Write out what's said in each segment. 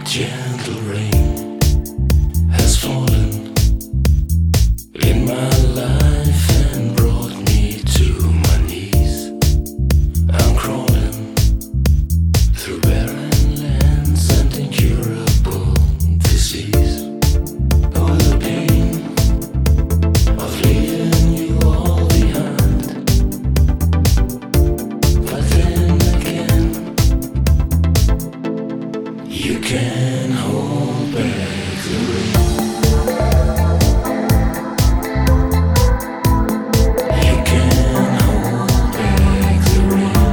gentle rain has fallen in my life and brought me to my knees. I'm crawling through barren lands and incurable disease. Oh, the pain of leaving you all behind. But then again, you can't hold back the rain. You can't hold back the rain.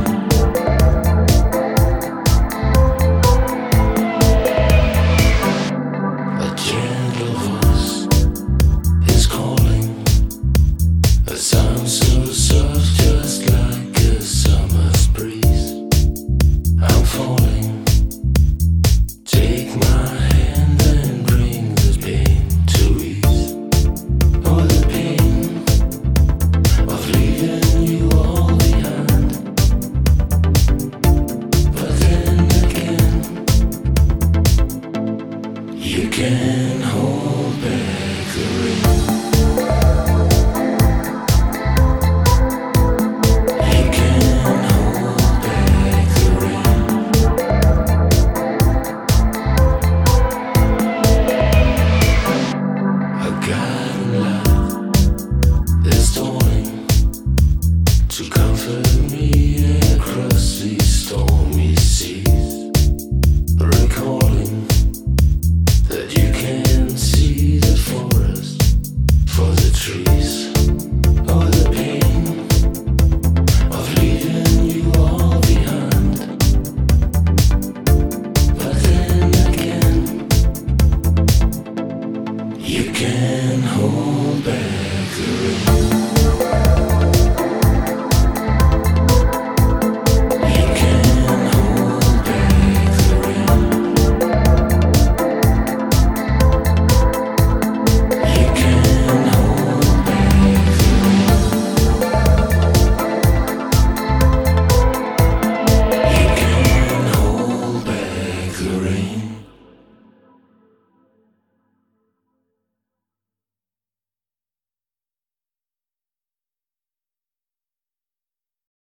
A gentle voice is calling, a sound so soft, just like a summer's breeze. I'm falling. Take my hand and bring the pain to ease. Oh, the pain of leaving you all behind. But then again, you can't hold back.